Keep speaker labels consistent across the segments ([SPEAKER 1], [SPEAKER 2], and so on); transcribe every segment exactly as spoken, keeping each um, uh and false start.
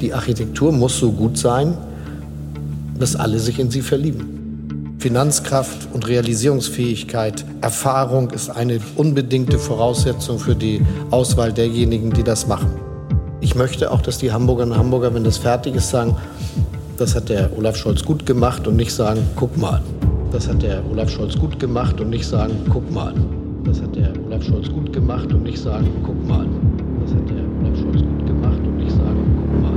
[SPEAKER 1] Die Architektur muss so gut sein, dass alle sich in sie verlieben. Finanzkraft und Realisierungsfähigkeit, Erfahrung ist eine unbedingte Voraussetzung für die Auswahl derjenigen, die das machen. Ich möchte auch, dass die Hamburgerinnen und Hamburger, wenn das fertig ist, sagen, das hat der Olaf Scholz gut gemacht und nicht sagen, guck mal. Das hat der Olaf Scholz gut gemacht und nicht sagen, guck mal. Das hat der Olaf Scholz gut gemacht und nicht sagen, guck mal. Das hat der Olaf Scholz gut gemacht und nicht sagen, guck mal.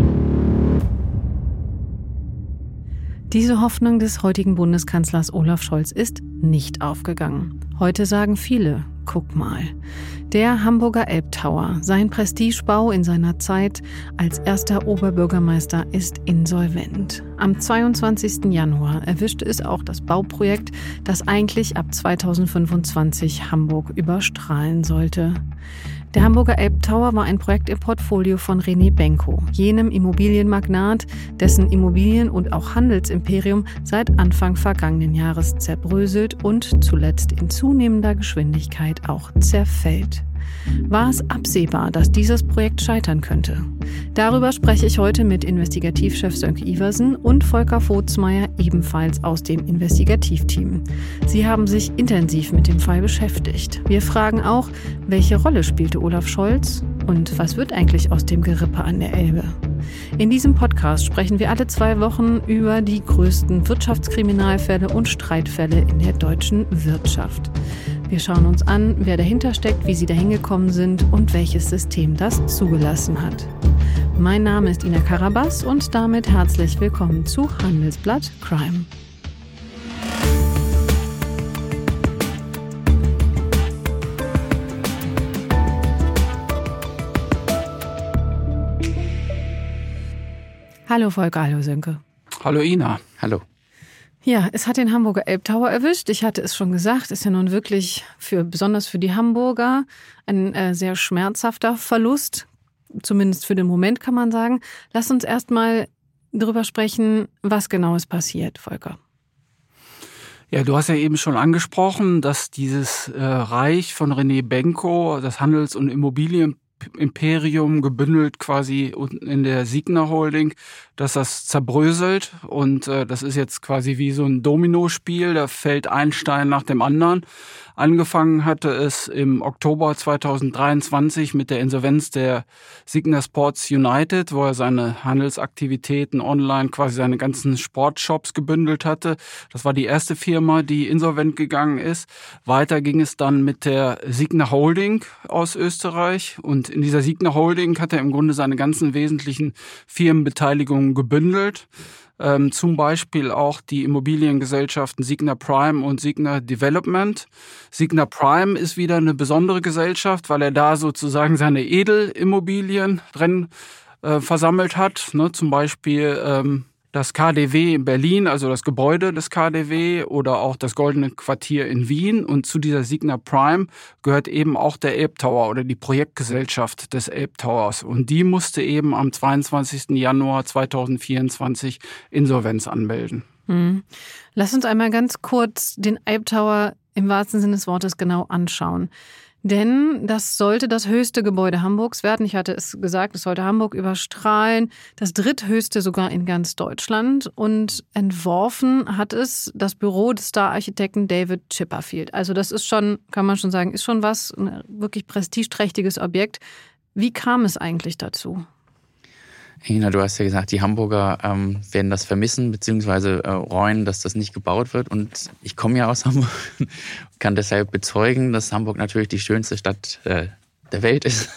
[SPEAKER 2] Diese Hoffnung des heutigen Bundeskanzlers Olaf Scholz ist nicht aufgegangen. Heute sagen viele, guck mal. Der Hamburger Elbtower, sein Prestigebau in seiner Zeit als erster Oberbürgermeister, ist insolvent. Am zweiundzwanzigsten Januar erwischte es auch das Bauprojekt, das eigentlich ab zweitausendfünfundzwanzig Hamburg überstrahlen sollte. Der Hamburger Elbtower war ein Projekt im Portfolio von René Benko, jenem Immobilienmagnat, dessen Immobilien- und auch Handelsimperium seit Anfang vergangenen Jahres zerbröselt und zuletzt in zunehmender Geschwindigkeit auch zerfällt. War es absehbar, dass dieses Projekt scheitern könnte? Darüber spreche ich heute mit Investigativchef Sönke Iversen und Volker Vogtsmeier, ebenfalls aus dem Investigativteam. Sie haben sich intensiv mit dem Fall beschäftigt. Wir fragen auch, welche Rolle spielte Olaf Scholz und was wird eigentlich aus dem Gerippe an der Elbe? In diesem Podcast sprechen wir alle zwei Wochen über die größten Wirtschaftskriminalfälle und Streitfälle in der deutschen Wirtschaft. Wir schauen uns an, wer dahinter steckt, wie sie dahin gekommen sind und welches System das zugelassen hat. Mein Name ist Ina Karabas und damit herzlich willkommen zu Handelsblatt Crime. Hallo Volker, hallo Sönke.
[SPEAKER 3] Hallo Ina. Hallo.
[SPEAKER 2] Ja, es hat den Hamburger Elbtower erwischt. Ich hatte es schon gesagt, ist ja nun wirklich für besonders für die Hamburger ein äh, sehr schmerzhafter Verlust. Zumindest für den Moment kann man sagen. Lass uns erst mal darüber sprechen, was genau ist passiert, Volker.
[SPEAKER 3] Ja, du hast ja eben schon angesprochen, dass dieses äh, Reich von René Benko, das Handels- und Immobilienimperium gebündelt quasi in der Signa Holding, dass das zerbröselt und äh, das ist jetzt quasi wie so ein Dominospiel, da fällt ein Stein nach dem anderen. Angefangen hatte es im Oktober zweitausenddreiundzwanzig mit der Insolvenz der Signa Sports United, wo er seine Handelsaktivitäten online, quasi seine ganzen Sportshops gebündelt hatte. Das war die erste Firma, die insolvent gegangen ist. Weiter ging es dann mit der Signa Holding aus Österreich und in dieser Signa Holding hat er im Grunde seine ganzen wesentlichen Firmenbeteiligungen gebündelt. Ähm, zum Beispiel auch die Immobiliengesellschaften Signa Prime und Signa Development. Signa Prime ist wieder eine besondere Gesellschaft, weil er da sozusagen seine Edelimmobilien drin äh, versammelt hat. Ne, zum Beispiel ähm, das K D W in Berlin, also das Gebäude des K D W oder auch das Goldene Quartier in Wien. Und zu dieser Signa Prime gehört eben auch der Elbtower oder die Projektgesellschaft des Elbtowers. Und die musste eben am zweiundzwanzigsten Januar zweitausendvierundzwanzig Insolvenz anmelden.
[SPEAKER 2] Hm. Lass uns einmal ganz kurz den Elbtower im wahrsten Sinne des Wortes genau anschauen. Denn das sollte das höchste Gebäude Hamburgs werden. Ich hatte es gesagt, es sollte Hamburg überstrahlen. Das dritthöchste sogar in ganz Deutschland. Und entworfen hat es das Büro des Star-Architekten David Chipperfield. Also das ist schon, kann man schon sagen, ist schon was, ein wirklich prestigeträchtiges Objekt. Wie kam es eigentlich dazu?
[SPEAKER 4] Ina, du hast ja gesagt, die Hamburger ähm, werden das vermissen, beziehungsweise äh, reuen, dass das nicht gebaut wird. Und ich komme ja aus Hamburg, kann deshalb bezeugen, dass Hamburg natürlich die schönste Stadt äh, der Welt ist.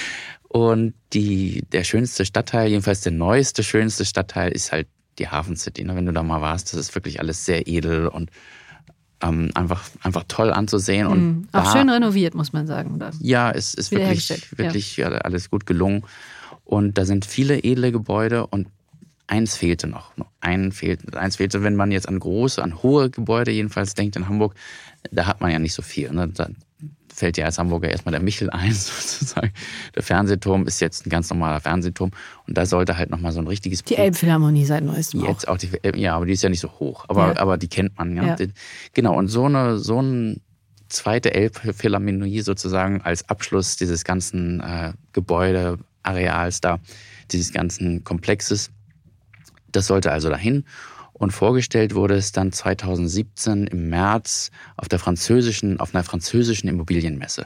[SPEAKER 4] Und die, der schönste Stadtteil, jedenfalls der neueste, schönste Stadtteil ist halt die Hafen City. Ne? Wenn du da mal warst, das ist wirklich alles sehr edel und ähm, einfach, einfach toll anzusehen. Und
[SPEAKER 2] mhm. Auch da, schön renoviert, muss man sagen. Oder?
[SPEAKER 4] Ja, es ist wirklich, wirklich ja. alles gut gelungen. Und da sind viele edle Gebäude und eins fehlte noch. Ein fehlt, eins fehlte, wenn man jetzt an große, an hohe Gebäude jedenfalls denkt in Hamburg, da hat man ja nicht so viel. Ne? Da fällt ja als Hamburger erstmal der Michel ein, sozusagen. Der Fernsehturm ist jetzt ein ganz normaler Fernsehturm und da sollte halt nochmal so ein richtiges...
[SPEAKER 2] Die Elbphilharmonie seit neuestem
[SPEAKER 4] jetzt auch. Die, ja, aber die ist ja nicht so hoch, aber, ja. aber die kennt man. Ja? Ja. Genau, und so eine so ein zweite Elbphilharmonie sozusagen als Abschluss dieses ganzen äh, Gebäudeareals da, dieses ganzen Komplexes. Das sollte also dahin. Und vorgestellt wurde es dann zweitausendsiebzehn im März auf der französischen, auf einer französischen Immobilienmesse.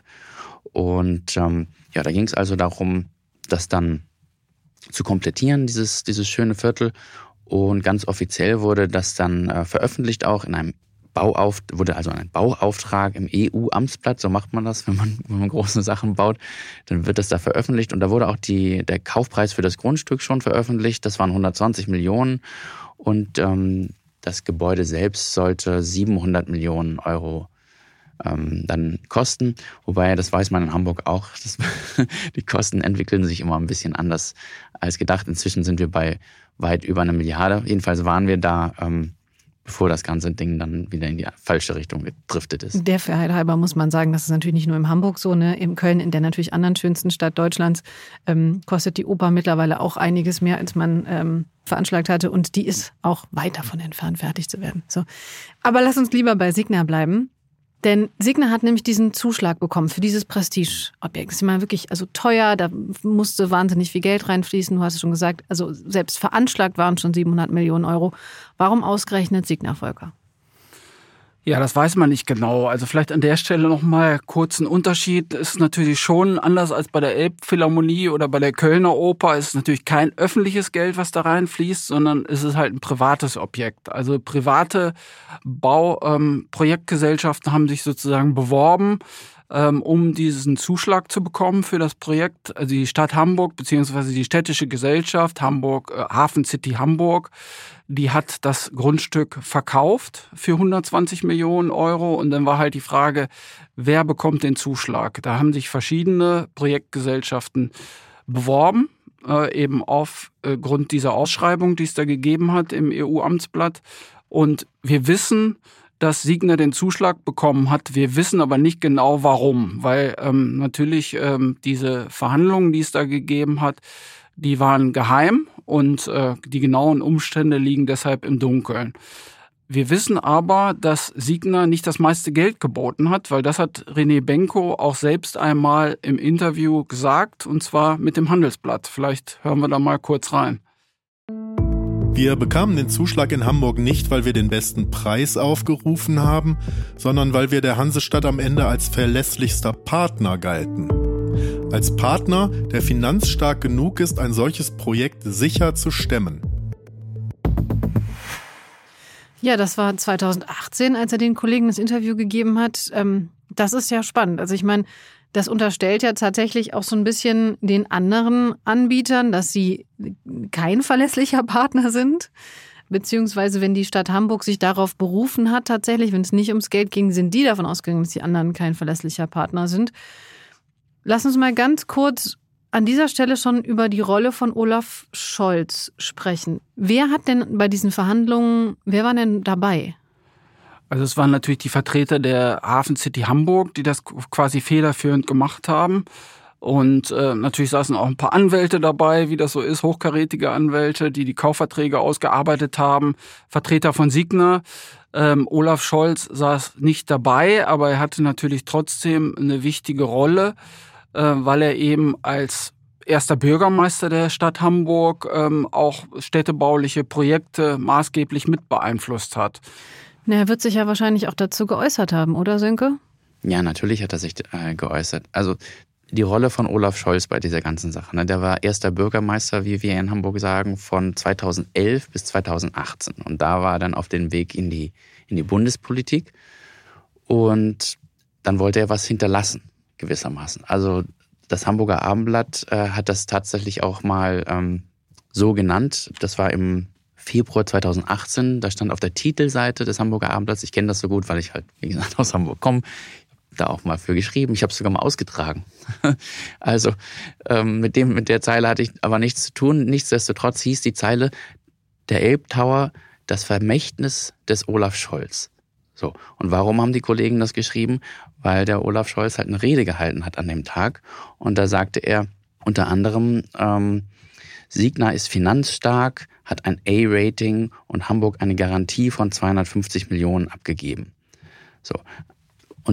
[SPEAKER 4] Und ähm, ja, da ging es also darum, das dann zu komplettieren, dieses, dieses schöne Viertel. Und ganz offiziell wurde das dann äh, veröffentlicht auch in einem Bauauf, wurde also ein Bauauftrag im E U-Amtsblatt, so macht man das, wenn man, wenn man große Sachen baut, dann wird das da veröffentlicht. Und da wurde auch die, der Kaufpreis für das Grundstück schon veröffentlicht, das waren hundertzwanzig Millionen. Und ähm, das Gebäude selbst sollte siebenhundert Millionen Euro ähm, dann kosten. Wobei, das weiß man in Hamburg auch, das, die Kosten entwickeln sich immer ein bisschen anders als gedacht. Inzwischen sind wir bei weit über eine Milliarde. Jedenfalls waren wir da, ähm, bevor das ganze Ding dann wieder in die falsche Richtung gedriftet ist.
[SPEAKER 2] Der Fairheit halber muss man sagen, das ist natürlich nicht nur in Hamburg so, ne? In Köln, in der natürlich anderen schönsten Stadt Deutschlands, ähm, kostet die Oper mittlerweile auch einiges mehr, als man ähm, veranschlagt hatte. Und die ist auch weit davon entfernt, fertig zu werden. So. Aber lass uns lieber bei Signa bleiben. Denn Signa hat nämlich diesen Zuschlag bekommen für dieses Prestigeobjekt. Das ist mal wirklich also teuer, da musste wahnsinnig viel Geld reinfließen. Du hast es schon gesagt, also selbst veranschlagt waren schon siebenhundert Millionen Euro. Warum ausgerechnet Signa, Volker?
[SPEAKER 3] Ja, das weiß man nicht genau. Also vielleicht an der Stelle nochmal kurz ein Unterschied. Ist natürlich schon anders als bei der Elbphilharmonie oder bei der Kölner Oper. Es ist natürlich kein öffentliches Geld, was da reinfließt, sondern es ist halt ein privates Objekt. Also private Bauprojektgesellschaften ähm, haben sich sozusagen beworben, ähm, um diesen Zuschlag zu bekommen für das Projekt. Also die Stadt Hamburg beziehungsweise die städtische Gesellschaft Hamburg, äh, Hafen City Hamburg, die hat das Grundstück verkauft für hundertzwanzig Millionen Euro. Und dann war halt die Frage, wer bekommt den Zuschlag? Da haben sich verschiedene Projektgesellschaften beworben, äh, eben aufgrund dieser Ausschreibung, die es da gegeben hat im E U-Amtsblatt. Und wir wissen, dass Signa den Zuschlag bekommen hat. Wir wissen aber nicht genau, warum. Weil ähm, natürlich ähm, diese Verhandlungen, die es da gegeben hat, die waren geheim und äh, die genauen Umstände liegen deshalb im Dunkeln. Wir wissen aber, dass Signa nicht das meiste Geld geboten hat, weil das hat René Benko auch selbst einmal im Interview gesagt, und zwar mit dem Handelsblatt. Vielleicht hören wir da mal kurz rein.
[SPEAKER 5] Wir bekamen den Zuschlag in Hamburg nicht, weil wir den besten Preis aufgerufen haben, sondern weil wir der Hansestadt am Ende als verlässlichster Partner galten. Als Partner, der finanzstark genug ist, ein solches Projekt sicher zu stemmen.
[SPEAKER 2] Ja, das war zweitausendachtzehn, als er den Kollegen das Interview gegeben hat. Das ist ja spannend. Also ich meine, das unterstellt ja tatsächlich auch so ein bisschen den anderen Anbietern, dass sie kein verlässlicher Partner sind. Beziehungsweise, wenn die Stadt Hamburg sich darauf berufen hat, tatsächlich, wenn es nicht ums Geld ging, sind die davon ausgegangen, dass die anderen kein verlässlicher Partner sind. Lass uns mal ganz kurz an dieser Stelle schon über die Rolle von Olaf Scholz sprechen. Wer hat denn bei diesen Verhandlungen, wer war denn dabei?
[SPEAKER 3] Also es waren natürlich die Vertreter der Hafen City Hamburg, die das quasi federführend gemacht haben. Und äh, natürlich saßen auch ein paar Anwälte dabei, wie das so ist, hochkarätige Anwälte, die die Kaufverträge ausgearbeitet haben. Vertreter von Signa. Ähm, Olaf Scholz saß nicht dabei, aber er hatte natürlich trotzdem eine wichtige Rolle, äh, weil er eben als erster Bürgermeister der Stadt Hamburg ähm, auch städtebauliche Projekte maßgeblich mit beeinflusst hat.
[SPEAKER 2] Na, er wird sich ja wahrscheinlich auch dazu geäußert haben, oder Sönke?
[SPEAKER 4] Ja, natürlich hat er sich äh, geäußert. Also die Rolle von Olaf Scholz bei dieser ganzen Sache, ne? Der war erster Bürgermeister, wie wir in Hamburg sagen, von zweitausendelf bis zweitausendachtzehn. Und da war er dann auf dem Weg in die, in die Bundespolitik. Und dann wollte er was hinterlassen, gewissermaßen. Also das Hamburger Abendblatt äh, hat das tatsächlich auch mal ähm, so genannt. Das war im Februar zweitausendachtzehn, da stand auf der Titelseite des Hamburger Abendblatts, ich kenne das so gut, weil ich halt, wie gesagt, aus Hamburg komme, da auch mal für geschrieben, ich habe es sogar mal ausgetragen. Also ähm, mit dem, mit der Zeile hatte ich aber nichts zu tun. Nichtsdestotrotz hieß die Zeile, der Elbtower, das Vermächtnis des Olaf Scholz. So, und warum haben die Kollegen das geschrieben? Weil der Olaf Scholz halt eine Rede gehalten hat an dem Tag und da sagte er unter anderem, ähm, Signa ist finanzstark, hat ein A-Rating und Hamburg eine Garantie von zweihundertfünfzig Millionen abgegeben. So. Und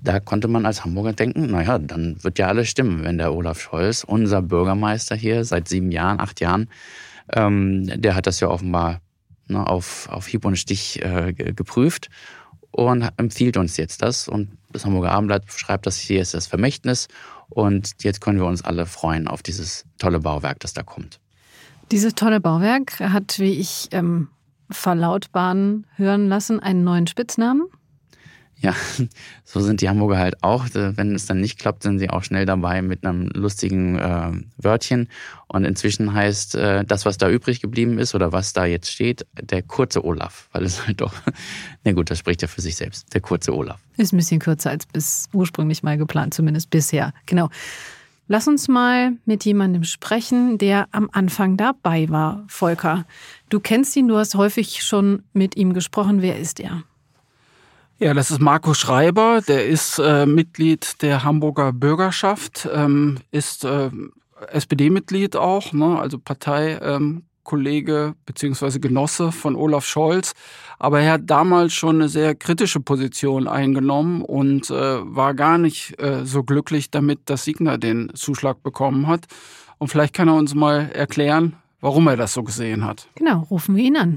[SPEAKER 4] da konnte man als Hamburger denken, naja, dann wird ja alles stimmen, wenn der Olaf Scholz, unser Bürgermeister hier seit sieben Jahren, acht Jahren, ähm, der hat das ja offenbar ne, auf, auf Hieb und Stich äh, geprüft und empfiehlt uns jetzt das. Und das Hamburger Abendblatt schreibt, das hier ist das Vermächtnis und jetzt können wir uns alle freuen auf dieses tolle Bauwerk, das da kommt.
[SPEAKER 2] Dieses tolle Bauwerk hat, wie ich ähm, verlautbaren hören lassen, einen neuen Spitznamen.
[SPEAKER 4] Ja, so sind die Hamburger halt auch. Wenn es dann nicht klappt, sind sie auch schnell dabei mit einem lustigen äh, Wörtchen. Und inzwischen heißt äh, das, was da übrig geblieben ist oder was da jetzt steht, der kurze Olaf. Weil es halt doch, na gut, das spricht ja für sich selbst, der kurze Olaf.
[SPEAKER 2] Ist ein bisschen kürzer als bis ursprünglich mal geplant, zumindest bisher. Genau. Lass uns mal mit jemandem sprechen, der am Anfang dabei war, Volker. Du kennst ihn, du hast häufig schon mit ihm gesprochen. Wer ist er?
[SPEAKER 3] Ja, das ist Marco Schreiber, der ist äh, Mitglied der Hamburger Bürgerschaft, ähm, ist äh, S P D-Mitglied auch, ne, also Parteikollege ähm, bzw. Genosse von Olaf Scholz. Aber er hat damals schon eine sehr kritische Position eingenommen und äh, war gar nicht äh, so glücklich damit, dass Signa den Zuschlag bekommen hat. Und vielleicht kann er uns mal erklären, warum er das so gesehen hat.
[SPEAKER 2] Genau, rufen wir ihn an.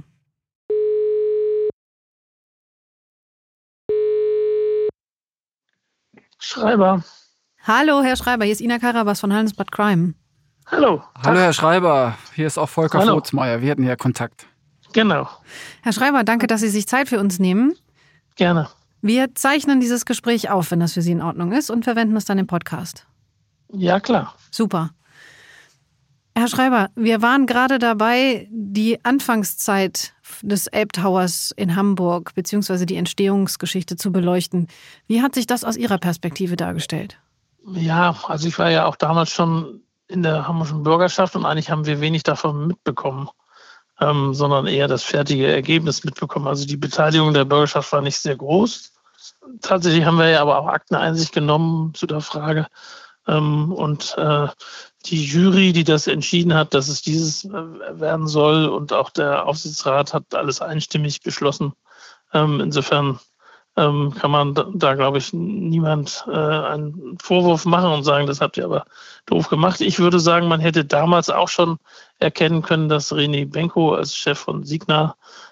[SPEAKER 6] Schreiber.
[SPEAKER 2] Hallo, Herr Schreiber, hier ist Ina Karabas von Handelsblatt Crime.
[SPEAKER 6] Hallo.
[SPEAKER 3] Hallo, Herr Schreiber, hier ist auch Volker
[SPEAKER 6] Hallo.
[SPEAKER 3] Vogtsmeier. Wir hatten ja Kontakt.
[SPEAKER 6] Genau.
[SPEAKER 2] Herr Schreiber, danke, dass Sie sich Zeit für uns nehmen.
[SPEAKER 6] Gerne.
[SPEAKER 2] Wir zeichnen dieses Gespräch auf, wenn das für Sie in Ordnung ist, und verwenden es dann im Podcast.
[SPEAKER 6] Ja, klar.
[SPEAKER 2] Super. Herr Schreiber, wir waren gerade dabei, die Anfangszeit des Elbtowers in Hamburg bzw. die Entstehungsgeschichte zu beleuchten. Wie hat sich das aus Ihrer Perspektive dargestellt?
[SPEAKER 6] Ja, also ich war ja auch damals schon in der hamburgischen Bürgerschaft und eigentlich haben wir wenig davon mitbekommen, ähm, sondern eher das fertige Ergebnis mitbekommen. Also die Beteiligung der Bürgerschaft war nicht sehr groß. Tatsächlich haben wir ja aber auch Akteneinsicht genommen zu der Frage. Ähm, und äh, die Jury, die das entschieden hat, dass es dieses äh, werden soll, und auch der Aufsichtsrat hat alles einstimmig beschlossen. Ähm, insofern ähm, kann man da, da glaube ich, niemand äh, einen Vorwurf machen und sagen, das habt ihr aber doof gemacht. Ich würde sagen, man hätte damals auch schon erkennen können, dass René Benko als Chef von Signa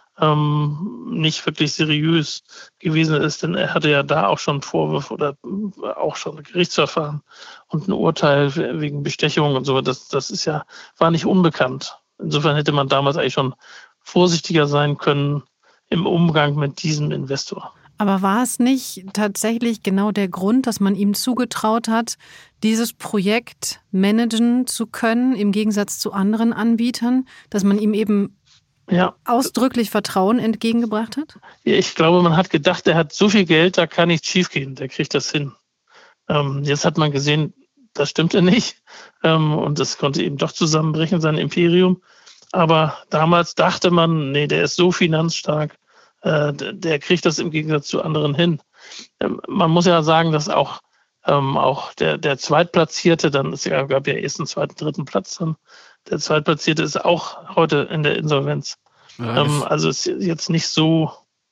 [SPEAKER 6] ähm, nicht wirklich seriös gewesen ist, denn er hatte ja da auch schon Vorwürfe oder auch schon ein Gerichtsverfahren und ein Urteil wegen Bestechung und so. Das, das ist ja, war nicht unbekannt. Insofern hätte man damals eigentlich schon vorsichtiger sein können im Umgang mit diesem Investor.
[SPEAKER 2] Aber war es nicht tatsächlich genau der Grund, dass man ihm zugetraut hat, dieses Projekt managen zu können, im Gegensatz zu anderen Anbietern, dass man ihm eben ja. ausdrücklich Vertrauen entgegengebracht hat?
[SPEAKER 6] Ja, ich glaube, man hat gedacht, er hat so viel Geld, da kann nichts schiefgehen, der kriegt das hin. Ähm, jetzt hat man gesehen, das stimmte nicht. Ähm, und das konnte eben doch zusammenbrechen, sein Imperium. Aber damals dachte man, nee, der ist so finanzstark, äh, der kriegt das im Gegensatz zu anderen hin. Ähm, man muss ja sagen, dass auch, ähm, auch der, der Zweitplatzierte, dann es gab ja ersten, zweiten, dritten Platz dann, der Zweitplatzierte ist auch heute in der Insolvenz. Ja, ähm, also ist jetzt nicht so,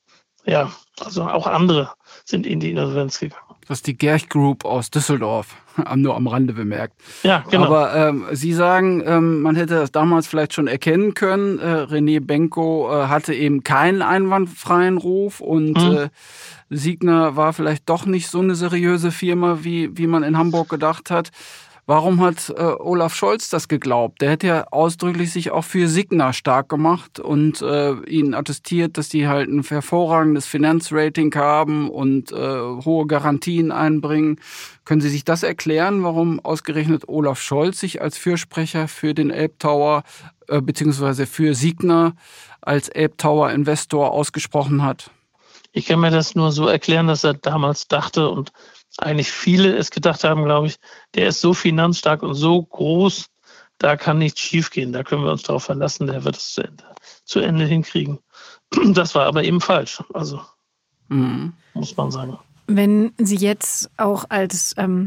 [SPEAKER 6] ja, also auch andere sind in die Insolvenz gegangen.
[SPEAKER 3] Das ist die Gerch Group aus Düsseldorf, nur am Rande bemerkt.
[SPEAKER 6] Ja, genau.
[SPEAKER 3] Aber ähm, Sie sagen, ähm, man hätte das damals vielleicht schon erkennen können. Äh, René Benko äh, hatte eben keinen einwandfreien Ruf und mhm. äh, Signa war vielleicht doch nicht so eine seriöse Firma, wie, wie man in Hamburg gedacht hat. Warum hat äh, Olaf Scholz das geglaubt? Der hätte ja ausdrücklich sich auch für Signa stark gemacht und äh, ihnen attestiert, dass die halt ein hervorragendes Finanzrating haben und äh, hohe Garantien einbringen. Können Sie sich das erklären, warum ausgerechnet Olaf Scholz sich als Fürsprecher für den Elbtower äh, beziehungsweise für Signa als Elbtower-Investor ausgesprochen hat?
[SPEAKER 6] Ich kann mir das nur so erklären, dass er damals dachte und eigentlich viele es gedacht haben, glaube ich, der ist so finanzstark und so groß, da kann nichts schiefgehen. Da können wir uns darauf verlassen, der wird es zu Ende, zu Ende hinkriegen. Das war aber eben falsch, also mhm. muss man sagen.
[SPEAKER 2] Wenn Sie jetzt auch als ähm,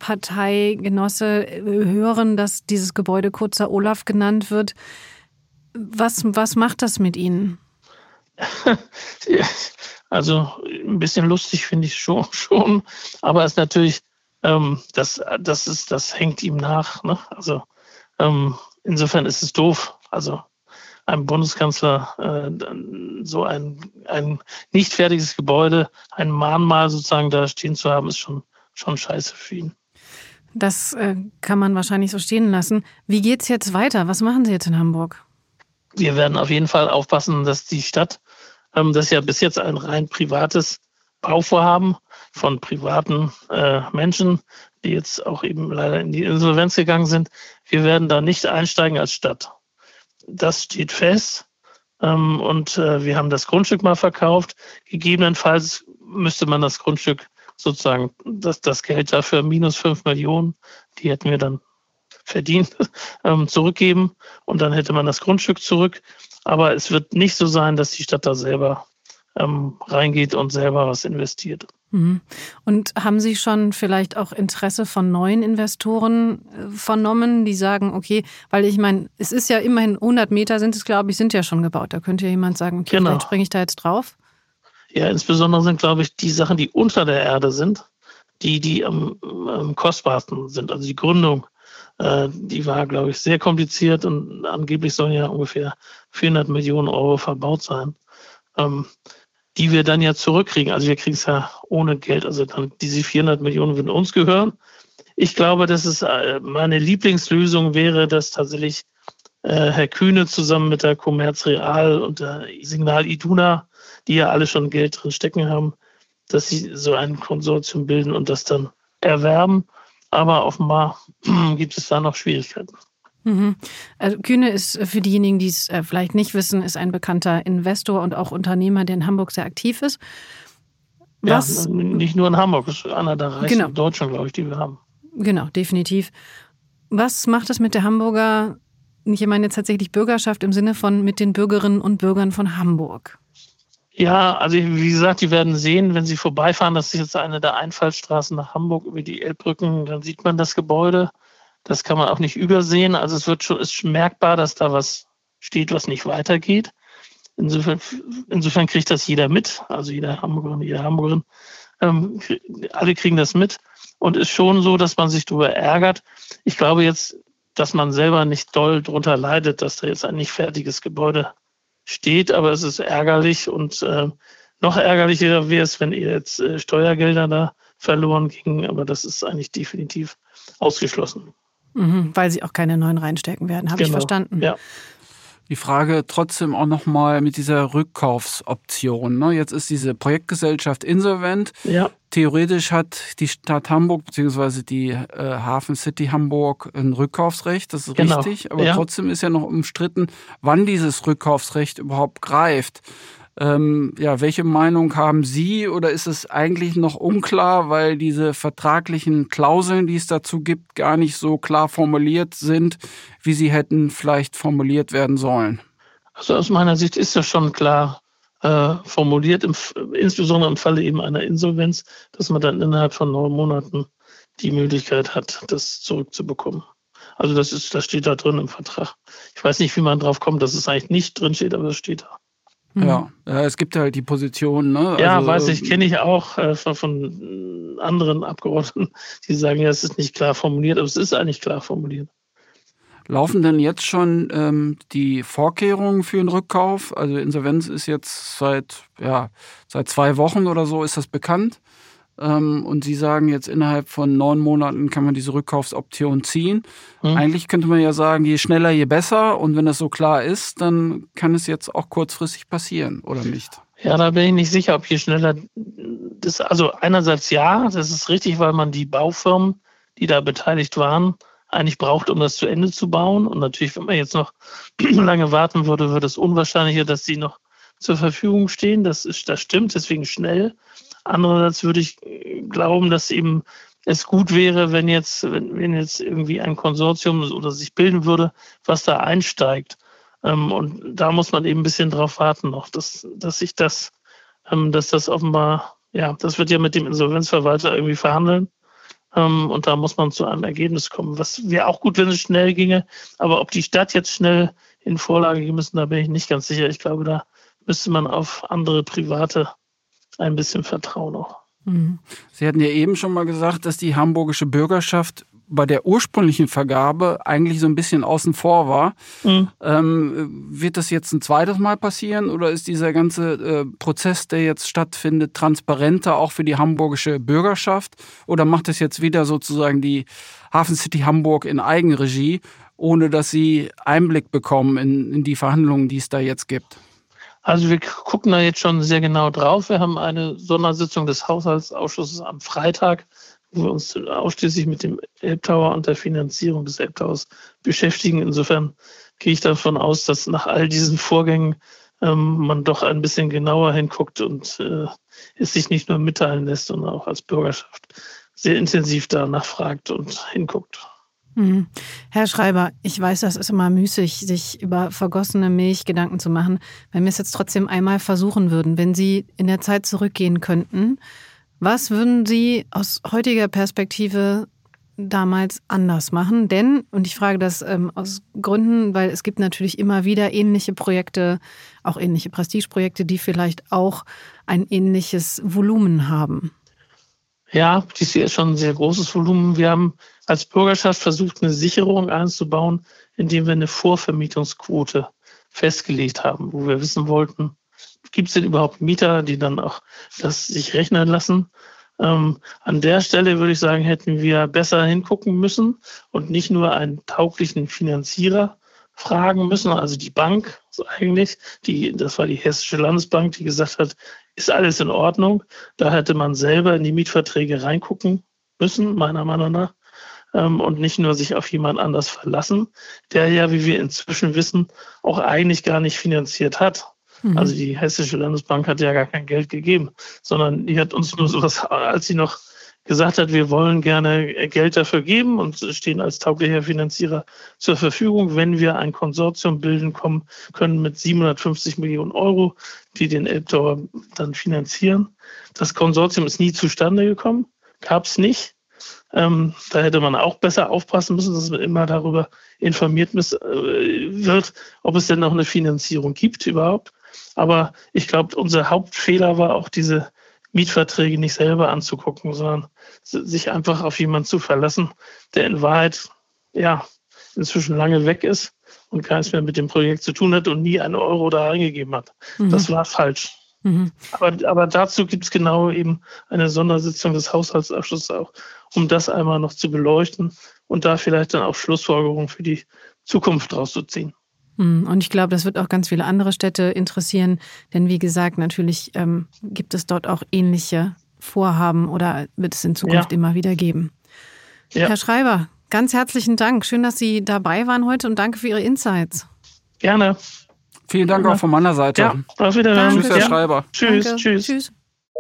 [SPEAKER 2] Parteigenosse hören, dass dieses Gebäude Kurzer Olaf genannt wird, was, was macht das mit Ihnen?
[SPEAKER 6] Also ein bisschen lustig finde ich schon, schon. Aber es ist natürlich, ähm, das, das, ist, das hängt ihm nach. Ne? Also ähm, insofern ist es doof. Also einem Bundeskanzler äh, so ein, ein nicht fertiges Gebäude, ein Mahnmal sozusagen da stehen zu haben, ist schon, schon scheiße für ihn.
[SPEAKER 2] Das äh, kann man wahrscheinlich so stehen lassen. Wie geht's jetzt weiter? Was machen Sie jetzt in Hamburg?
[SPEAKER 6] Wir werden auf jeden Fall aufpassen, dass die Stadt, ähm, das ist ja bis jetzt ein rein privates Bauvorhaben von privaten äh, Menschen, die jetzt auch eben leider in die Insolvenz gegangen sind. Wir werden da nicht einsteigen als Stadt. Das steht fest. Ähm, und äh, wir haben das Grundstück mal verkauft. Gegebenenfalls müsste man das Grundstück sozusagen, das, das Geld dafür minus fünf Millionen, die hätten wir dann verdient, ähm, zurückgeben. Und dann hätte man das Grundstück zurück. Aber es wird nicht so sein, dass die Stadt da selber ähm, reingeht und selber was investiert.
[SPEAKER 2] Mhm. Und haben Sie schon vielleicht auch Interesse von neuen Investoren äh, vernommen, die sagen, okay, weil ich meine, es ist ja immerhin hundert Meter sind es, glaube ich, sind ja schon gebaut. Da könnte ja jemand sagen, okay,
[SPEAKER 6] genau.
[SPEAKER 2] Vielleicht springe ich da jetzt drauf.
[SPEAKER 6] Ja, insbesondere sind, glaube ich, die Sachen, die unter der Erde sind, die, die am, am kostbarsten sind. Also die Gründung, äh, die war, glaube ich, sehr kompliziert und angeblich sollen ja ungefähr vierhundert Millionen Euro verbaut sein, ähm, die wir dann ja zurückkriegen. Also wir kriegen es ja ohne Geld. Also dann diese vierhundert Millionen würden uns gehören. Ich glaube, dass es äh, meine Lieblingslösung wäre, dass tatsächlich äh, Herr Kühne zusammen mit der Commerz Real und der Signal Iduna, die ja alle schon Geld drin stecken haben, dass sie so ein Konsortium bilden und das dann erwerben. Aber offenbar gibt es da noch Schwierigkeiten.
[SPEAKER 2] Mhm. Also Kühne ist, für diejenigen, die es vielleicht nicht wissen, ist ein bekannter Investor und auch Unternehmer, der in Hamburg sehr aktiv ist. Was,
[SPEAKER 6] ja, nicht nur in Hamburg, ist einer der reichsten
[SPEAKER 2] genau.
[SPEAKER 6] Deutschen, glaube ich, die wir haben.
[SPEAKER 2] Genau, definitiv. Was macht es mit der Hamburger, ich meine jetzt tatsächlich Bürgerschaft im Sinne von mit den Bürgerinnen und Bürgern von Hamburg?
[SPEAKER 6] Ja, also wie gesagt, die werden sehen, wenn sie vorbeifahren, das ist jetzt eine der Einfallstraßen nach Hamburg über die Elbbrücken, dann sieht man das Gebäude. Das kann man auch nicht übersehen. Also es wird schon, ist merkbar, dass da was steht, was nicht weitergeht. Insofern, insofern kriegt das jeder mit, also jeder Hamburgerin, jede Hamburgerin. Ähm, alle kriegen das mit und ist schon so, dass man sich darüber ärgert. Ich glaube jetzt, dass man selber nicht doll drunter leidet, dass da jetzt ein nicht fertiges Gebäude steht, aber es ist ärgerlich und äh, noch ärgerlicher wäre es, wenn ihr jetzt äh, Steuergelder da verloren gingen, aber das ist eigentlich definitiv ausgeschlossen.
[SPEAKER 2] Mhm, weil sie auch keine neuen reinstecken werden, habe genau. ich verstanden.
[SPEAKER 6] Ja.
[SPEAKER 3] Die Frage trotzdem auch nochmal mit dieser Rückkaufsoption. Ne? Jetzt ist diese Projektgesellschaft insolvent.
[SPEAKER 6] Ja.
[SPEAKER 3] Theoretisch hat die Stadt Hamburg bzw. die äh, Hafen City Hamburg ein Rückkaufsrecht, das ist
[SPEAKER 6] genau.
[SPEAKER 3] richtig. Aber
[SPEAKER 6] ja.
[SPEAKER 3] trotzdem ist ja noch umstritten, wann dieses Rückkaufsrecht überhaupt greift. Ähm, ja, welche Meinung haben Sie oder ist es eigentlich noch unklar, weil diese vertraglichen Klauseln, die es dazu gibt, gar nicht so klar formuliert sind, wie sie hätten vielleicht formuliert werden sollen?
[SPEAKER 6] Also aus meiner Sicht ist das schon klar äh, formuliert, im, insbesondere im Falle eben einer Insolvenz, dass man dann innerhalb von neun Monaten die Möglichkeit hat, das zurückzubekommen. Also das ist, das steht da drin im Vertrag. Ich weiß nicht, wie man drauf kommt, dass es eigentlich nicht drin steht, aber es steht da.
[SPEAKER 3] Ja, ja, es gibt halt die Position, ne?
[SPEAKER 6] Ja,
[SPEAKER 3] also,
[SPEAKER 6] weiß ich, kenne ich auch äh, von, von anderen Abgeordneten, die sagen, ja, es ist nicht klar formuliert, aber es ist eigentlich klar formuliert.
[SPEAKER 3] Laufen denn jetzt schon ähm, die Vorkehrungen für den Rückkauf? Also Insolvenz ist jetzt seit, ja, seit zwei Wochen oder so ist das bekannt. Ähm, und Sie sagen jetzt, innerhalb von neun Monaten kann man diese Rückkaufsoption ziehen. Hm. Eigentlich könnte man ja sagen, je schneller, je besser. Und wenn das so klar ist, dann kann es jetzt auch kurzfristig passieren, oder nicht?
[SPEAKER 6] Ja, da bin ich nicht sicher, ob je schneller das, also einerseits ja, das ist richtig, weil man die Baufirmen, die da beteiligt waren, eigentlich braucht, um das zu Ende zu bauen. Und natürlich, wenn man jetzt noch lange warten würde, würde es unwahrscheinlicher, dass die noch zur Verfügung stehen. Das ist, das stimmt, deswegen schnell. Andererseits würde ich glauben, dass eben es gut wäre, wenn jetzt, wenn, wenn jetzt irgendwie ein Konsortium oder sich bilden würde, was da einsteigt. Ähm, und da muss man eben ein bisschen drauf warten noch, dass, dass sich das, ähm, dass das offenbar, ja, das wird ja mit dem Insolvenzverwalter irgendwie verhandeln. Ähm, und da muss man zu einem Ergebnis kommen. Was wäre auch gut, wenn es schnell ginge. Aber ob die Stadt jetzt schnell in Vorlage gehen müssen, da bin ich nicht ganz sicher. Ich glaube, da müsste man auf andere Private ein bisschen vertrauen auch.
[SPEAKER 3] Sie hatten ja eben schon mal gesagt, dass die hamburgische Bürgerschaft bei der ursprünglichen Vergabe eigentlich so ein bisschen außen vor war. Mhm. Ähm, wird das jetzt ein zweites Mal passieren oder ist dieser ganze äh, Prozess, der jetzt stattfindet, transparenter auch für die hamburgische Bürgerschaft? Oder macht das jetzt wieder sozusagen die Hafen City Hamburg in Eigenregie, ohne dass sie Einblick bekommen in, in die Verhandlungen, die es da jetzt gibt?
[SPEAKER 6] Also wir gucken da jetzt schon sehr genau drauf. Wir haben eine Sondersitzung des Haushaltsausschusses am Freitag, wo wir uns ausschließlich mit dem Elbtower und der Finanzierung des Elbtowers beschäftigen. Insofern gehe ich davon aus, dass nach all diesen Vorgängen ähm, man doch ein bisschen genauer hinguckt und äh, es sich nicht nur mitteilen lässt, sondern auch als Bürgerschaft sehr intensiv danach fragt und hinguckt.
[SPEAKER 2] Mhm. Herr Schreiber, ich weiß, das ist immer müßig, sich über vergossene Milch Gedanken zu machen. Wenn wir es jetzt trotzdem einmal versuchen würden, wenn Sie in der Zeit zurückgehen könnten, was würden Sie aus heutiger Perspektive damals anders machen? Denn, und ich frage das ähm, aus Gründen, weil es gibt natürlich immer wieder ähnliche Projekte, auch ähnliche Prestigeprojekte, die vielleicht auch ein ähnliches Volumen haben.
[SPEAKER 6] Ja, dies hier ist schon ein sehr großes Volumen. Wir haben als Bürgerschaft versucht, eine Sicherung einzubauen, indem wir eine Vorvermietungsquote festgelegt haben, wo wir wissen wollten, gibt es denn überhaupt Mieter, die dann auch das sich rechnen lassen? Ähm, an der Stelle würde ich sagen, hätten wir besser hingucken müssen und nicht nur einen tauglichen Finanzierer fragen müssen, also die Bank so eigentlich, die, das war die Hessische Landesbank, die gesagt hat, ist alles in Ordnung. Da hätte man selber in die Mietverträge reingucken müssen, meiner Meinung nach, ähm, und nicht nur sich auf jemand anders verlassen, der ja, wie wir inzwischen wissen, auch eigentlich gar nicht finanziert hat. Also die Hessische Landesbank hat ja gar kein Geld gegeben, sondern die hat uns nur sowas, als sie noch gesagt hat, wir wollen gerne Geld dafür geben und stehen als tauglicher Finanzierer zur Verfügung, wenn wir ein Konsortium bilden kommen können mit siebenhundertfünfzig Millionen Euro, die den Elbtower dann finanzieren. Das Konsortium ist nie zustande gekommen, gab es nicht. Ähm, da hätte man auch besser aufpassen müssen, dass man immer darüber informiert wird, ob es denn noch eine Finanzierung gibt überhaupt. Aber ich glaube, unser Hauptfehler war auch, diese Mietverträge nicht selber anzugucken, sondern sich einfach auf jemanden zu verlassen, der in Wahrheit ja inzwischen lange weg ist und gar nichts mehr mit dem Projekt zu tun hat und nie einen Euro da reingegeben hat. Mhm. Das war falsch. Mhm. Aber, aber dazu gibt es genau eben eine Sondersitzung des Haushaltsausschusses auch, um das einmal noch zu beleuchten und da vielleicht dann auch Schlussfolgerungen für die Zukunft rauszuziehen.
[SPEAKER 2] Und ich glaube, das wird auch ganz viele andere Städte interessieren, denn wie gesagt, natürlich ähm, gibt es dort auch ähnliche Vorhaben oder wird es in Zukunft ja. immer wieder geben. Ja. Herr Schreiber, ganz herzlichen Dank. Schön, dass Sie dabei waren heute und danke für Ihre Insights.
[SPEAKER 6] Gerne.
[SPEAKER 3] Vielen Dank
[SPEAKER 6] Gerne.
[SPEAKER 3] auch von meiner Seite.
[SPEAKER 6] Ja, auf Wiedersehen.
[SPEAKER 3] Tschüss, Herr
[SPEAKER 6] ja.
[SPEAKER 3] Schreiber.
[SPEAKER 6] Tschüss,
[SPEAKER 2] danke.
[SPEAKER 6] tschüss.
[SPEAKER 2] Tschüss.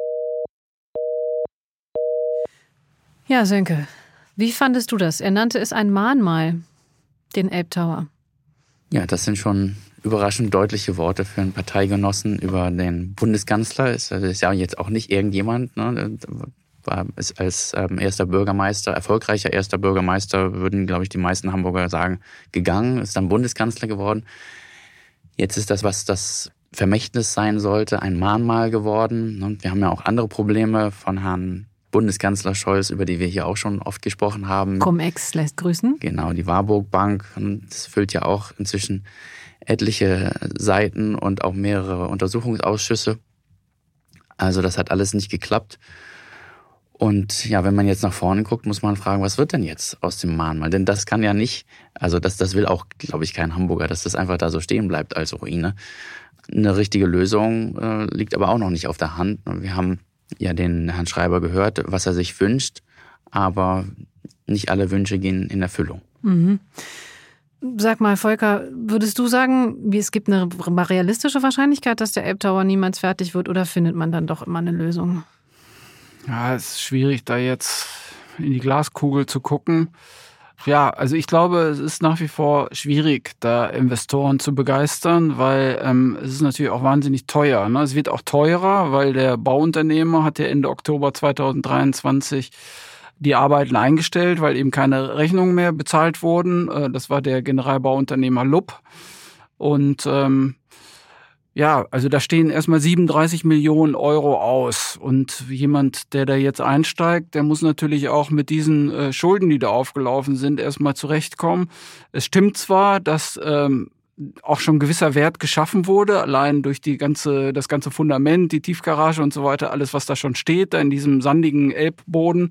[SPEAKER 2] Ja, Sönke, wie fandest du das? Er nannte es ein Mahnmal, den Elbtower.
[SPEAKER 4] Ja, das sind schon überraschend deutliche Worte für einen Parteigenossen über den Bundeskanzler. Das ist ja jetzt auch nicht irgendjemand, ne? War ist als ähm, erster Bürgermeister, erfolgreicher erster Bürgermeister, würden, glaube ich, die meisten Hamburger sagen, gegangen, ist dann Bundeskanzler geworden. Jetzt ist das, was das Vermächtnis sein sollte, ein Mahnmal geworden. Und wir haben ja auch andere Probleme von Herrn Bundeskanzler Scholz, über die wir hier auch schon oft gesprochen haben.
[SPEAKER 2] Cum-Ex lässt grüßen.
[SPEAKER 4] Genau, die Warburg Bank. Das füllt ja auch inzwischen etliche Seiten und auch mehrere Untersuchungsausschüsse. Also das hat alles nicht geklappt. Und ja, wenn man jetzt nach vorne guckt, muss man fragen, was wird denn jetzt aus dem Mahnmal? Denn das kann ja nicht, also das, das will auch, glaube ich, kein Hamburger, dass das einfach da so stehen bleibt als Ruine. Eine richtige Lösung äh, liegt aber auch noch nicht auf der Hand. Und wir haben ja den Herrn Schreiber gehört, was er sich wünscht, aber nicht alle Wünsche gehen in Erfüllung.
[SPEAKER 2] Mhm. Sag mal, Volker, würdest du sagen, wie es gibt eine realistische Wahrscheinlichkeit, dass der Elbtower niemals fertig wird, oder findet man dann doch immer eine Lösung?
[SPEAKER 3] Ja, es ist schwierig, da jetzt in die Glaskugel zu gucken. Ja, also ich glaube, es ist nach wie vor schwierig, da Investoren zu begeistern, weil ähm, es ist natürlich auch wahnsinnig teuer. Ne? Es wird auch teurer, weil der Bauunternehmer hat ja Ende Oktober zweitausenddreiundzwanzig die Arbeiten eingestellt, weil eben keine Rechnungen mehr bezahlt wurden. Äh, das war der Generalbauunternehmer Lupp. Und ähm, Ja, also da stehen erstmal siebenunddreißig Millionen Euro aus. Und jemand, der da jetzt einsteigt, der muss natürlich auch mit diesen äh, Schulden, die da aufgelaufen sind, erstmal zurechtkommen. Es stimmt zwar, dass ähm, auch schon ein gewisser Wert geschaffen wurde, allein durch die ganze, das ganze Fundament, die Tiefgarage und so weiter, alles, was da schon steht, da in diesem sandigen Elbboden.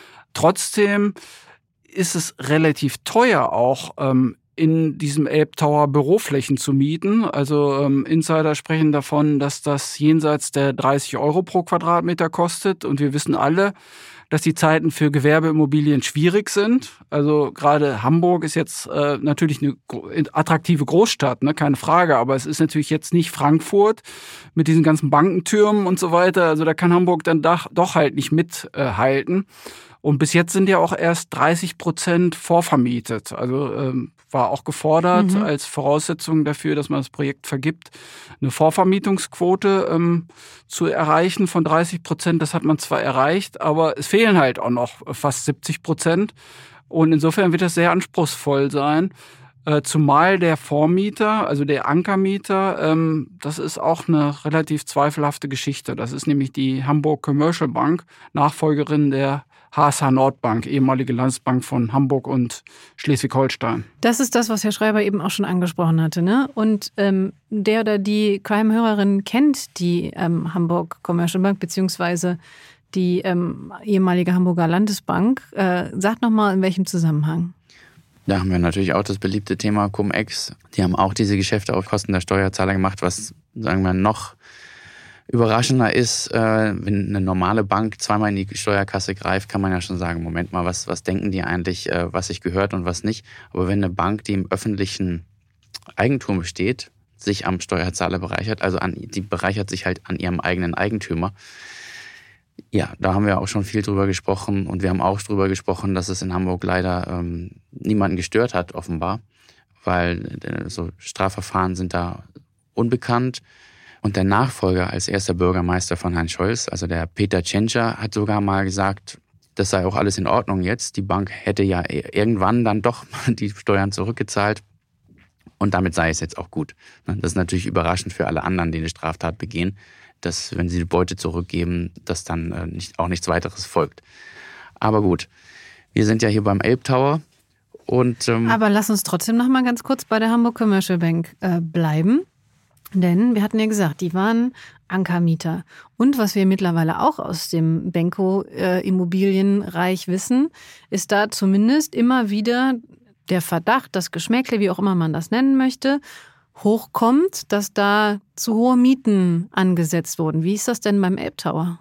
[SPEAKER 3] Trotzdem ist es relativ teuer auch, ähm, in diesem Elbtower Büroflächen zu mieten. Also ähm, Insider sprechen davon, dass das jenseits der dreißig Euro pro Quadratmeter kostet. Und wir wissen alle, dass die Zeiten für Gewerbeimmobilien schwierig sind. Also gerade Hamburg ist jetzt äh, natürlich eine attraktive Großstadt, ne, keine Frage. Aber es ist natürlich jetzt nicht Frankfurt mit diesen ganzen Bankentürmen und so weiter. Also da kann Hamburg dann doch, doch halt nicht mithalten. Und bis jetzt sind ja auch erst dreißig Prozent vorvermietet. Also ähm, war auch gefordert mhm. als Voraussetzung dafür, dass man das Projekt vergibt, eine Vorvermietungsquote ähm, zu erreichen von dreißig Prozent. Das hat man zwar erreicht, aber es fehlen halt auch noch fast siebzig Prozent. Und insofern wird das sehr anspruchsvoll sein. Äh, zumal der Vormieter, also der Ankermieter, ähm, das ist auch eine relativ zweifelhafte Geschichte. Das ist nämlich die Hamburg Commercial Bank, Nachfolgerin der H S H Nordbank, ehemalige Landesbank von Hamburg und Schleswig-Holstein.
[SPEAKER 2] Das ist das, was Herr Schreiber eben auch schon angesprochen hatte, ne? Und ähm, der oder die Crime-Hörerin kennt die ähm, Hamburg Commercial Bank beziehungsweise die ähm, ehemalige Hamburger Landesbank. Äh, sagt noch mal, in welchem Zusammenhang?
[SPEAKER 4] Da haben wir natürlich auch das beliebte Thema Cum-Ex. Die haben auch diese Geschäfte auf Kosten der Steuerzahler gemacht, was, sagen wir, noch überraschender ist, äh, wenn eine normale Bank zweimal in die Steuerkasse greift, kann man ja schon sagen, Moment mal, was, was denken die eigentlich, äh, was sich gehört und was nicht. Aber wenn eine Bank, die im öffentlichen Eigentum steht, sich am Steuerzahler bereichert, also an, die bereichert sich halt an ihrem eigenen Eigentümer. Ja, da haben wir auch schon viel drüber gesprochen und wir haben auch drüber gesprochen, dass es in Hamburg leider ähm, niemanden gestört hat, offenbar, weil äh, so Strafverfahren sind da unbekannt. Und der Nachfolger als erster Bürgermeister von Herrn Scholz, also der Peter Tschentscher, hat sogar mal gesagt, das sei auch alles in Ordnung jetzt. Die Bank hätte ja irgendwann dann doch die Steuern zurückgezahlt und damit sei es jetzt auch gut. Das ist natürlich überraschend für alle anderen, die eine Straftat begehen, dass, wenn sie die Beute zurückgeben, dass dann nicht, auch nichts weiteres folgt. Aber gut, wir sind ja hier beim Elbtower. Und, ähm
[SPEAKER 2] Aber lass uns trotzdem noch mal ganz kurz bei der Hamburg Commercial Bank äh, bleiben. Denn wir hatten ja gesagt, die waren Ankermieter. Und was wir mittlerweile auch aus dem Benko-Immobilienreich wissen, ist da zumindest immer wieder der Verdacht, das Geschmäckle, wie auch immer man das nennen möchte, hochkommt, dass da zu hohe Mieten angesetzt wurden. Wie ist das denn beim Elbtower?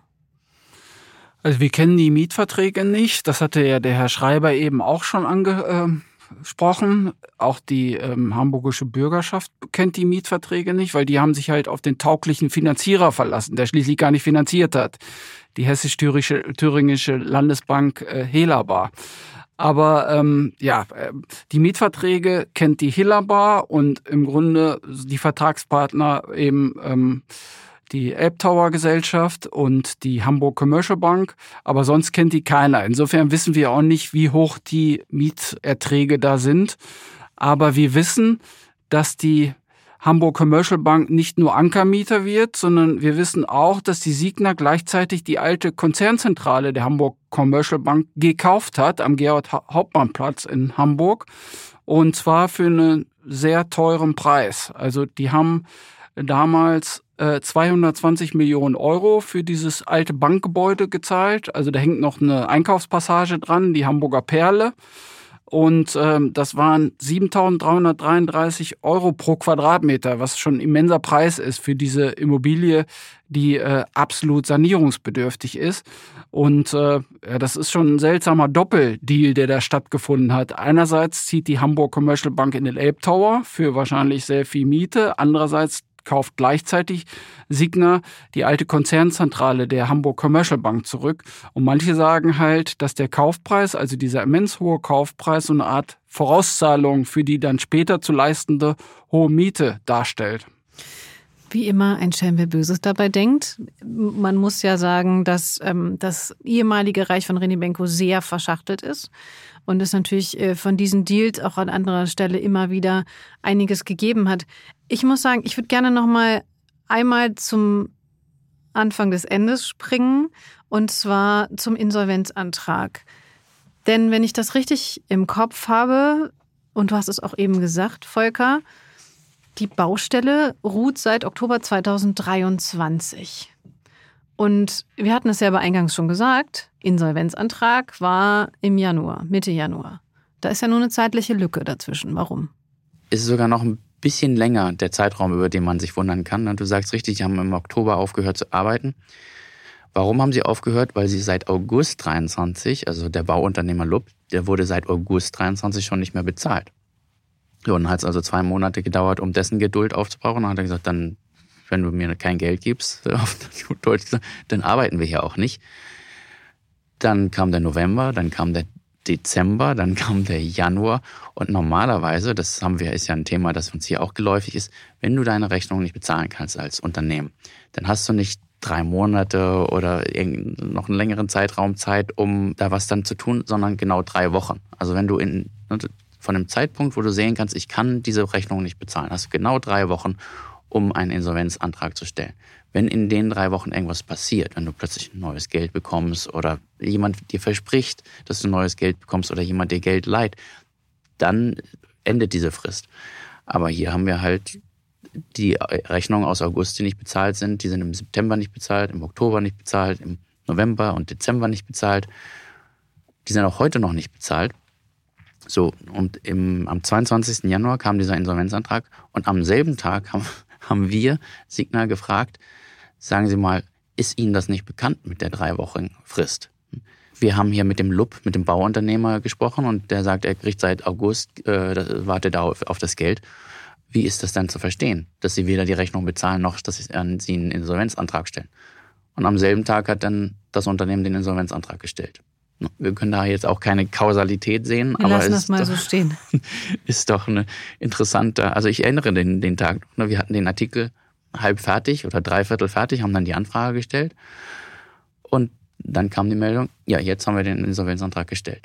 [SPEAKER 3] Also wir kennen die Mietverträge nicht. Das hatte ja der Herr Schreiber eben auch schon angesprochen. Auch die ähm, hamburgische Bürgerschaft kennt die Mietverträge nicht, weil die haben sich halt auf den tauglichen Finanzierer verlassen, der schließlich gar nicht finanziert hat. Die hessisch-thüringische Landesbank äh, Helaba. Aber ähm, ja, die Mietverträge kennt die Helaba und im Grunde die Vertragspartner eben ähm, die Elbtower Gesellschaft und die Hamburg Commercial Bank, aber sonst kennt die keiner. Insofern wissen wir auch nicht, wie hoch die Mieterträge da sind. Aber wir wissen, dass die Hamburg Commercial Bank nicht nur Ankermieter wird, sondern wir wissen auch, dass die Signa gleichzeitig die alte Konzernzentrale der Hamburg Commercial Bank gekauft hat am Gerhard-Hauptmann-Platz in Hamburg. Und zwar für einen sehr teuren Preis. Also die haben damals zweihundertzwanzig Millionen Euro für dieses alte Bankgebäude gezahlt. Also da hängt noch eine Einkaufspassage dran, die Hamburger Perle. Und ähm, das waren siebentausenddreihundertdreiunddreißig Euro pro Quadratmeter, was schon ein immenser Preis ist für diese Immobilie, die äh, absolut sanierungsbedürftig ist. Und äh, ja, das ist schon ein seltsamer Doppeldeal, der da stattgefunden hat. Einerseits zieht die Hamburg Commercial Bank in den Elbtower für wahrscheinlich sehr viel Miete. Andererseits kauft gleichzeitig Signa die alte Konzernzentrale der Hamburg Commercial Bank zurück. Und manche sagen halt, dass der Kaufpreis, also dieser immens hohe Kaufpreis, so eine Art Vorauszahlung für die dann später zu leistende hohe Miete darstellt.
[SPEAKER 2] Wie immer ein Schelm, wer Böses dabei denkt. Man muss ja sagen, dass ähm, das ehemalige Reich von René Benko sehr verschachtelt ist und es natürlich äh, von diesen Deals auch an anderer Stelle immer wieder einiges gegeben hat. Ich muss sagen, ich würde gerne noch mal einmal zum Anfang des Endes springen, und zwar zum Insolvenzantrag. Denn wenn ich das richtig im Kopf habe, und du hast es auch eben gesagt, Volker, die Baustelle ruht seit Oktober zweitausenddreiundzwanzig. Und wir hatten es ja aber eingangs schon gesagt, Insolvenzantrag war im Januar, Mitte Januar. Da ist ja nur eine zeitliche Lücke dazwischen. Warum?
[SPEAKER 4] Ist sogar noch ein bisschen länger der Zeitraum, über den man sich wundern kann. Du sagst richtig, die haben im Oktober aufgehört zu arbeiten. Warum haben sie aufgehört? Weil sie seit August dreiundzwanzig, also der Bauunternehmer Lupp, der wurde seit August dreiundzwanzig schon nicht mehr bezahlt. So, und dann hat es also zwei Monate gedauert, um dessen Geduld aufzubrauchen. Dann hat er gesagt, dann, wenn du mir kein Geld gibst, auf Deutsch gesagt, dann arbeiten wir hier auch nicht. Dann kam der November, dann kam der Dezember, dann kam der Januar. Und normalerweise, das haben wir, ist ja ein Thema, das uns hier auch geläufig ist, wenn du deine Rechnung nicht bezahlen kannst als Unternehmen, dann hast du nicht drei Monate oder noch einen längeren Zeitraum Zeit, um da was dann zu tun, sondern genau drei Wochen. Also wenn du in, von dem Zeitpunkt, wo du sehen kannst, ich kann diese Rechnung nicht bezahlen, hast du genau drei Wochen, um einen Insolvenzantrag zu stellen. Wenn in den drei Wochen irgendwas passiert, wenn du plötzlich neues Geld bekommst oder jemand dir verspricht, dass du neues Geld bekommst oder jemand dir Geld leiht, dann endet diese Frist. Aber hier haben wir halt die Rechnungen aus August, die nicht bezahlt sind, die sind im September nicht bezahlt, im Oktober nicht bezahlt, im November und Dezember nicht bezahlt. Die sind auch heute noch nicht bezahlt. So, und im, am zweiundzwanzigsten Januar kam dieser Insolvenzantrag und am selben Tag haben, haben wir Signa gefragt, sagen Sie mal, ist Ihnen das nicht bekannt mit der drei Wochen Frist? Wir haben hier mit dem Lupp, mit dem Bauunternehmer gesprochen und der sagt, er kriegt seit August, äh, wartet auf, auf das Geld. Wie ist das denn zu verstehen, dass Sie weder die Rechnung bezahlen, noch dass Sie einen Insolvenzantrag stellen? Und am selben Tag hat dann das Unternehmen den Insolvenzantrag gestellt. Wir können da jetzt auch keine Kausalität sehen.
[SPEAKER 2] Wir
[SPEAKER 4] aber
[SPEAKER 2] lassen
[SPEAKER 4] es
[SPEAKER 2] das mal
[SPEAKER 4] doch,
[SPEAKER 2] so stehen.
[SPEAKER 4] Ist doch eine interessante, also ich erinnere den, den Tag, wir hatten den Artikel halb fertig oder dreiviertel fertig, haben dann die Anfrage gestellt und dann kam die Meldung, ja, jetzt haben wir den Insolvenzantrag gestellt.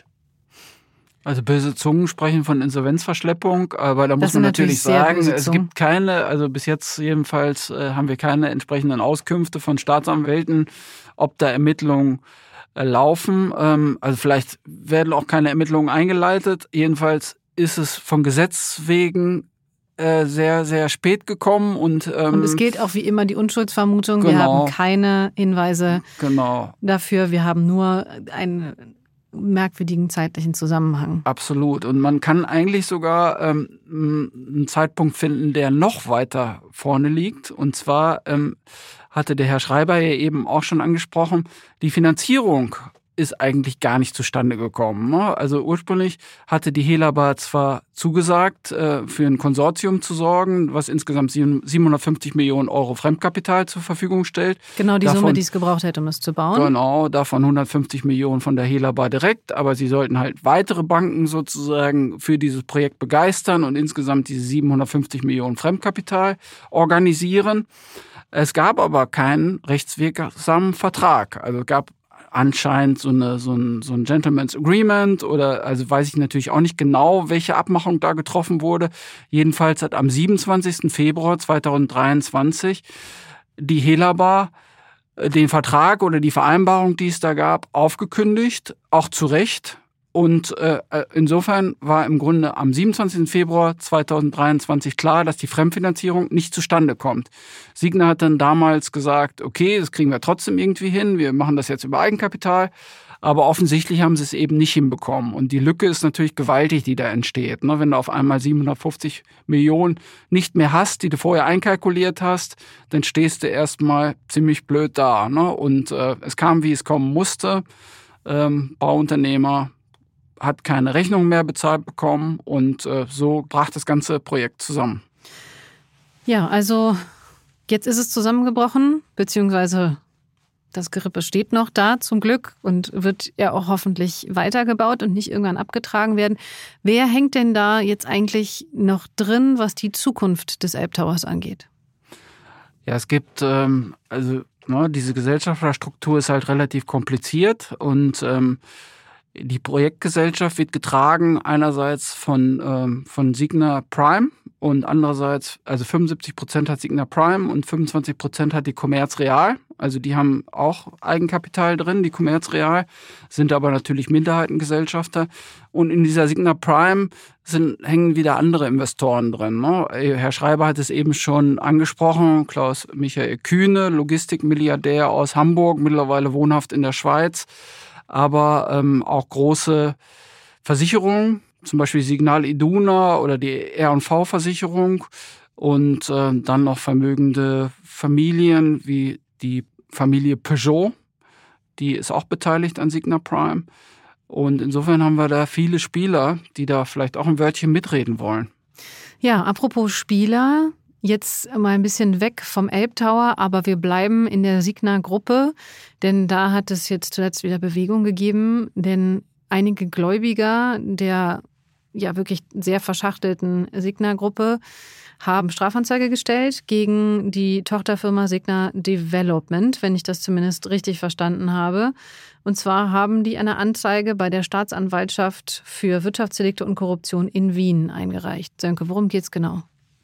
[SPEAKER 3] Also böse Zungen sprechen von Insolvenzverschleppung, aber da
[SPEAKER 2] Das
[SPEAKER 3] muss man natürlich sagen, es
[SPEAKER 2] Zungen.
[SPEAKER 3] gibt keine, also bis jetzt jedenfalls äh, haben wir keine entsprechenden Auskünfte von Staatsanwälten, ob da Ermittlungen äh, laufen. Ähm, also vielleicht werden auch keine Ermittlungen eingeleitet. Jedenfalls ist es von Gesetz wegen äh, sehr, sehr spät gekommen. Und, ähm,
[SPEAKER 2] und es gilt auch wie immer die Unschuldsvermutung.
[SPEAKER 3] Genau.
[SPEAKER 2] Wir haben keine Hinweise
[SPEAKER 3] genau.
[SPEAKER 2] dafür. Wir haben nur einen merkwürdigen zeitlichen Zusammenhang.
[SPEAKER 3] Absolut. Und man kann eigentlich sogar ähm, einen Zeitpunkt finden, der noch weiter vorne liegt. Und zwar ähm, hatte der Herr Schreiber ja eben auch schon angesprochen, die Finanzierung ist eigentlich gar nicht zustande gekommen. Ne? Also ursprünglich hatte die Helaba zwar zugesagt, äh, für ein Konsortium zu sorgen, was insgesamt siebenhundertfünfzig Millionen Euro Fremdkapital zur Verfügung stellt.
[SPEAKER 2] Genau die
[SPEAKER 3] davon,
[SPEAKER 2] Summe, die es gebraucht hätte, um es zu bauen.
[SPEAKER 3] Genau, davon hundertfünfzig Millionen von der Helaba direkt. Aber sie sollten halt weitere Banken sozusagen für dieses Projekt begeistern und insgesamt diese siebenhundertfünfzig Millionen Fremdkapital organisieren. Es gab aber keinen rechtswirksamen Vertrag. Also es gab anscheinend so, eine, so, ein, so ein Gentleman's Agreement oder also weiß ich natürlich auch nicht genau, welche Abmachung da getroffen wurde. Jedenfalls hat am siebenundzwanzigsten Februar zweitausenddreiundzwanzig die Helaba den Vertrag oder die Vereinbarung, die es da gab, aufgekündigt, auch zu Recht. Und äh, insofern war im Grunde am siebenundzwanzigsten Februar zweitausenddreiundzwanzig klar, dass die Fremdfinanzierung nicht zustande kommt. Signa hat dann damals gesagt, okay, das kriegen wir trotzdem irgendwie hin, wir machen das jetzt über Eigenkapital. Aber offensichtlich haben sie es eben nicht hinbekommen. Und die Lücke ist natürlich gewaltig, die da entsteht. Wenn du auf einmal siebenhundertfünfzig Millionen nicht mehr hast, die du vorher einkalkuliert hast, dann stehst du erstmal ziemlich blöd da. Und es kam, wie es kommen musste. Bauunternehmer hat keine Rechnung mehr bezahlt bekommen und äh, so brach das ganze Projekt zusammen.
[SPEAKER 2] Ja, also jetzt ist es zusammengebrochen, beziehungsweise das Gerippe steht noch da zum Glück und wird ja auch hoffentlich weitergebaut und nicht irgendwann abgetragen werden. Wer hängt denn da jetzt eigentlich noch drin, was die Zukunft des Elbtowers angeht?
[SPEAKER 3] Ja, es gibt, ähm, also ne, diese Gesellschafterstruktur ist halt relativ kompliziert und ähm, die Projektgesellschaft wird getragen einerseits von, ähm, von Signa Prime Und andererseits, also fünfundsiebzig Prozent hat Signa Prime und fünfundzwanzig Prozent hat die Commerz Real. Also die haben auch Eigenkapital drin, die Commerz Real, sind aber natürlich Minderheitengesellschafter. Und in dieser Signa Prime sind, hängen wieder andere Investoren drin. Ne? Herr Schreiber hat es eben schon angesprochen, Klaus Michael Kühne, Logistikmilliardär aus Hamburg, mittlerweile wohnhaft in der Schweiz, aber ähm, auch große Versicherungen, zum Beispiel Signal Iduna oder die R und V-Versicherung und äh, dann noch vermögende Familien wie die Familie Peugeot, die ist auch beteiligt an Signa Prime. Und insofern haben wir da viele Spieler, die da vielleicht auch ein Wörtchen mitreden wollen.
[SPEAKER 2] Ja, apropos Spieler, jetzt mal ein bisschen weg vom Elbtower, aber wir bleiben in der Signa-Gruppe, denn da hat es jetzt zuletzt wieder Bewegung gegeben, denn einige Gläubiger der ja wirklich sehr verschachtelten Signa-Gruppe haben Strafanzeige gestellt gegen die Tochterfirma Signa Development, wenn ich das zumindest richtig verstanden habe. Und zwar haben die eine Anzeige bei der Staatsanwaltschaft für Wirtschaftsdelikte und Korruption in Wien eingereicht. Sönke, worum geht's genau?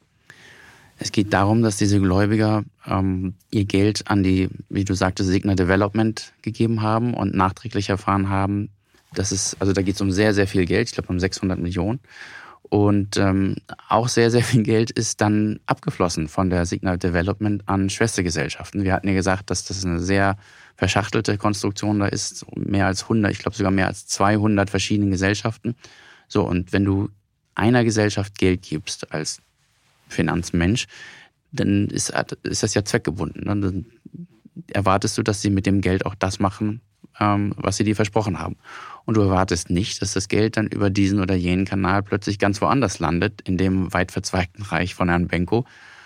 [SPEAKER 4] Es geht darum, dass diese Gläubiger ähm, ihr Geld an die, wie du sagtest, Signa Development gegeben haben und nachträglich erfahren haben, das ist, also da geht es um sehr, sehr viel Geld, ich glaube um sechshundert Millionen. Und ähm, auch sehr, sehr viel Geld ist dann abgeflossen von der Signa Development an Schwestergesellschaften. Wir hatten ja gesagt, dass das eine sehr verschachtelte Konstruktion da ist, mehr als hundert, ich glaube sogar mehr als zweihundert verschiedene Gesellschaften. So, und wenn du einer Gesellschaft Geld gibst als Finanzmensch, dann ist, ist das ja zweckgebunden. Dann erwartest du, dass sie mit dem Geld auch das machen, was sie dir versprochen haben. Und du erwartest nicht, dass das Geld dann über diesen oder jenen Kanal plötzlich ganz woanders landet, in dem weit verzweigten Reich von Herrn Benko.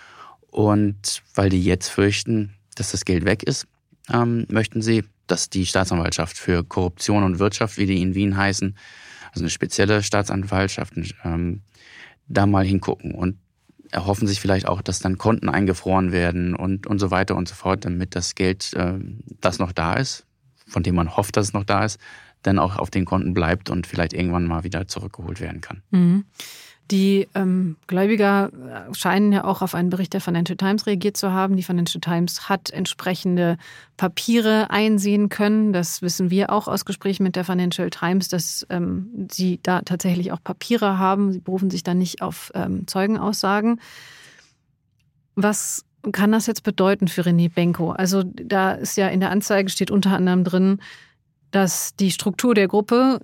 [SPEAKER 4] Und weil die jetzt fürchten, dass das Geld weg ist, ähm, möchten sie, dass die Staatsanwaltschaft für Korruption und Wirtschaft, wie die in Wien heißen, also eine spezielle Staatsanwaltschaft, ähm, da mal hingucken und erhoffen sich vielleicht auch, dass dann Konten eingefroren werden und, und so weiter und so fort, damit das Geld, äh, das noch da ist, von dem man hofft, dass es noch da ist, dann auch auf den Konten bleibt und vielleicht irgendwann mal wieder zurückgeholt werden kann.
[SPEAKER 2] Mhm. Die ähm, Gläubiger scheinen ja auch auf einen Bericht der Financial Times reagiert zu haben. Die Financial Times hat entsprechende Papiere einsehen können. Das wissen wir auch aus Gesprächen mit der Financial Times, dass ähm, sie da tatsächlich auch Papiere haben. Sie berufen sich dann nicht auf ähm, Zeugenaussagen. Was kann das jetzt bedeuten für René Benko? Also da ist ja in der Anzeige steht unter anderem drin, dass die Struktur der Gruppe,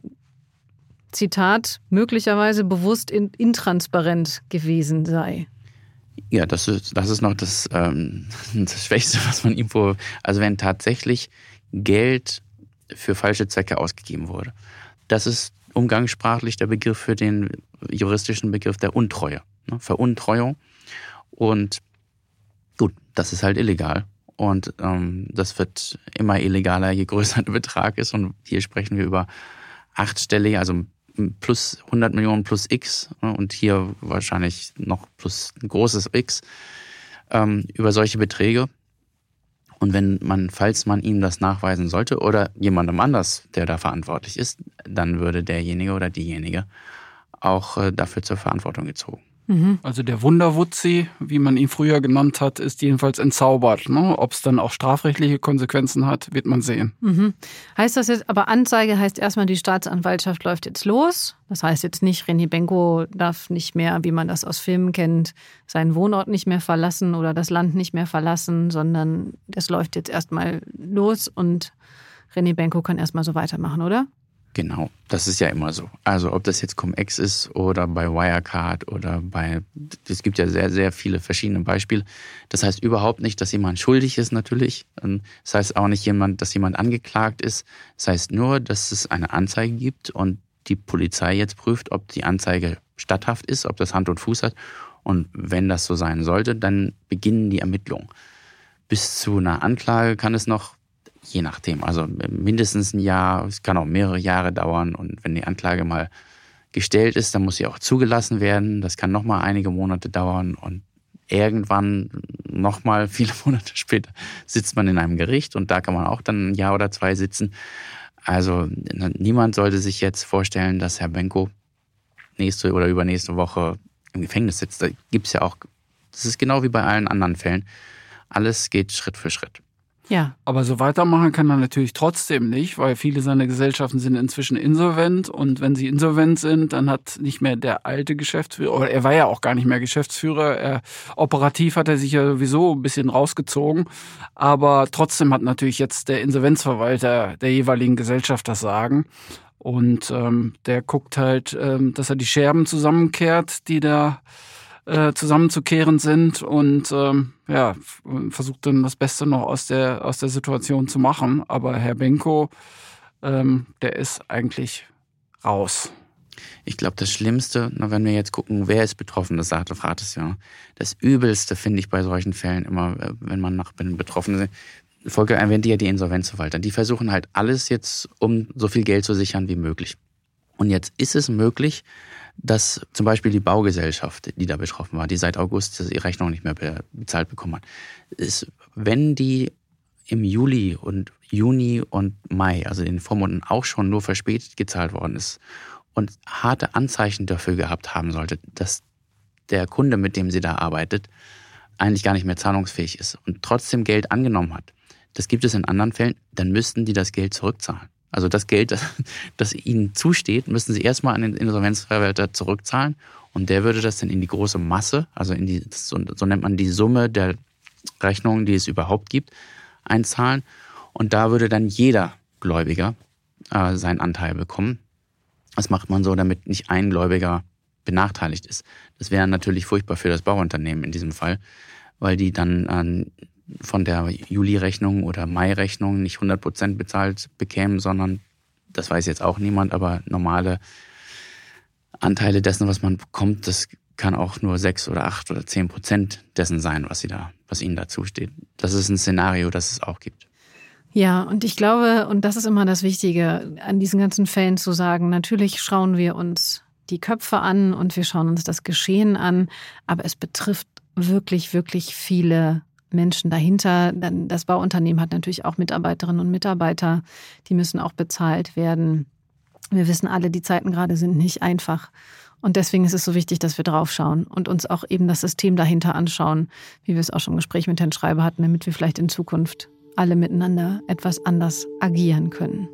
[SPEAKER 2] Zitat, möglicherweise bewusst intransparent gewesen sei.
[SPEAKER 4] Ja, das ist, das ist noch das, ähm, das Schwächste, was man ihm vor... Also wenn tatsächlich Geld für falsche Zwecke ausgegeben wurde. Das ist umgangssprachlich der Begriff für den juristischen Begriff der Untreue. Ne? Veruntreuung. Und gut, das ist halt illegal. Und ähm, das wird immer illegaler, je größer der Betrag ist. Und hier sprechen wir über achtstellige, also plus hundert Millionen plus X. Und hier wahrscheinlich noch plus ein großes X ähm, über solche Beträge. Und wenn man, falls man ihm das nachweisen sollte oder jemandem anders, der da verantwortlich ist, dann würde derjenige oder diejenige auch äh, dafür zur Verantwortung gezogen.
[SPEAKER 3] Also der Wunderwutzi, wie man ihn früher genannt hat, ist jedenfalls entzaubert. Ne? Ob es dann auch strafrechtliche Konsequenzen hat, wird man sehen.
[SPEAKER 2] Mhm. Heißt das jetzt, aber Anzeige heißt erstmal, die Staatsanwaltschaft läuft jetzt los. Das heißt jetzt nicht, René Benko darf nicht mehr, wie man das aus Filmen kennt, seinen Wohnort nicht mehr verlassen oder das Land nicht mehr verlassen, sondern das läuft jetzt erstmal los und René Benko kann erstmal so weitermachen, oder?
[SPEAKER 4] Genau, das ist ja immer so. Also ob das jetzt Cum-Ex ist oder bei Wirecard oder bei, es gibt ja sehr, sehr viele verschiedene Beispiele. Das heißt überhaupt nicht, dass jemand schuldig ist natürlich. Das heißt auch nicht, jemand, dass jemand angeklagt ist. Das heißt nur, dass es eine Anzeige gibt und die Polizei jetzt prüft, ob die Anzeige statthaft ist, ob das Hand und Fuß hat. Und wenn das so sein sollte, dann beginnen die Ermittlungen. Bis zu einer Anklage kann es noch, je nachdem, also mindestens ein Jahr, es kann auch mehrere Jahre dauern. Und wenn die Anklage mal gestellt ist, dann muss sie auch zugelassen werden. Das kann nochmal einige Monate dauern. Und irgendwann, nochmal viele Monate später, sitzt man in einem Gericht. Und da kann man auch dann ein Jahr oder zwei sitzen. Also niemand sollte sich jetzt vorstellen, dass Herr Benko nächste oder übernächste Woche im Gefängnis sitzt. Da gibt es ja auch, das ist genau wie bei allen anderen Fällen, alles geht Schritt für Schritt.
[SPEAKER 3] Ja. Aber so weitermachen kann er natürlich trotzdem nicht, weil viele seiner Gesellschaften sind inzwischen insolvent und wenn sie insolvent sind, dann hat nicht mehr der alte Geschäftsführer, oder er war ja auch gar nicht mehr Geschäftsführer, er, operativ hat er sich ja sowieso ein bisschen rausgezogen, aber trotzdem hat natürlich jetzt der Insolvenzverwalter der jeweiligen Gesellschaft das Sagen und ähm, der guckt halt, ähm, dass er die Scherben zusammenkehrt, die da Äh, zusammenzukehren sind und ähm, ja, versucht dann das Beste noch aus der aus der Situation zu machen. Aber Herr Benko, ähm, der ist eigentlich raus.
[SPEAKER 4] Ich glaube, das Schlimmste, wenn wir jetzt gucken, wer ist betroffen, das sagte Frates ja. Das Übelste finde ich bei solchen Fällen immer, wenn man nach den Betroffenen, Volker erwähnte ja die Insolvenzverwalter, die versuchen halt alles jetzt, um so viel Geld zu sichern wie möglich. Und jetzt ist es möglich, dass zum Beispiel die Baugesellschaft, die da betroffen war, die seit August ihre Rechnung nicht mehr bezahlt bekommen hat, ist, wenn die im Juli und Juni und Mai, also in den Vormonaten auch schon nur verspätet gezahlt worden ist und harte Anzeichen dafür gehabt haben sollte, dass der Kunde, mit dem sie da arbeitet, eigentlich gar nicht mehr zahlungsfähig ist und trotzdem Geld angenommen hat, das gibt es in anderen Fällen, dann müssten die das Geld zurückzahlen. Also das Geld, das, das ihnen zusteht, müssen sie erstmal an den Insolvenzverwalter zurückzahlen und der würde das dann in die große Masse, also in die, so, so nennt man die Summe der Rechnungen, die es überhaupt gibt, einzahlen und da würde dann jeder Gläubiger äh, seinen Anteil bekommen. Das macht man so, damit nicht ein Gläubiger benachteiligt ist. Das wäre natürlich furchtbar für das Bauunternehmen in diesem Fall, weil die dann äh, von der Juli-Rechnung oder Mai-Rechnung nicht hundert Prozent bezahlt bekämen, sondern, das weiß jetzt auch niemand, aber normale Anteile dessen, was man bekommt, das kann auch nur sechs oder acht oder zehn Prozent dessen sein, was sie da, was ihnen dazu steht. Das ist ein Szenario, das es auch gibt.
[SPEAKER 2] Ja, und ich glaube, und das ist immer das Wichtige, an diesen ganzen Fällen zu sagen, natürlich schauen wir uns die Köpfe an und wir schauen uns das Geschehen an, aber es betrifft wirklich, wirklich viele Menschen dahinter. Das Bauunternehmen hat natürlich auch Mitarbeiterinnen und Mitarbeiter, die müssen auch bezahlt werden. Wir wissen alle, die Zeiten gerade sind nicht einfach. Und deswegen ist es so wichtig, dass wir draufschauen und uns auch eben das System dahinter anschauen, wie wir es auch schon im Gespräch mit Herrn Schreiber hatten, damit wir vielleicht in Zukunft alle miteinander etwas anders agieren können.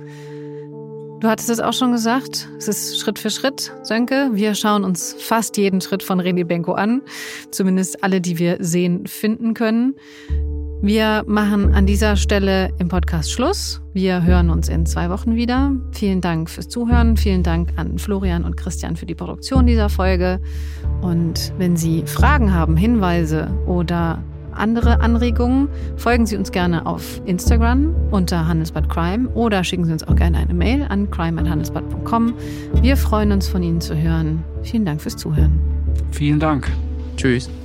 [SPEAKER 2] Du hattest es auch schon gesagt, es ist Schritt für Schritt, Sönke. Wir schauen uns fast jeden Schritt von René Benko an, zumindest alle, die wir sehen, finden können. Wir machen an dieser Stelle im Podcast Schluss. Wir hören uns in zwei Wochen wieder. Vielen Dank fürs Zuhören. Vielen Dank an Florian und Christian für die Produktion dieser Folge. Und wenn Sie Fragen haben, Hinweise oder andere Anregungen, folgen Sie uns gerne auf Instagram unter Handelsblatt Crime oder schicken Sie uns auch gerne eine Mail an crime at handelsblatt punkt com. Wir freuen uns, von Ihnen zu hören. Vielen Dank fürs Zuhören.
[SPEAKER 3] Vielen Dank.
[SPEAKER 4] Tschüss.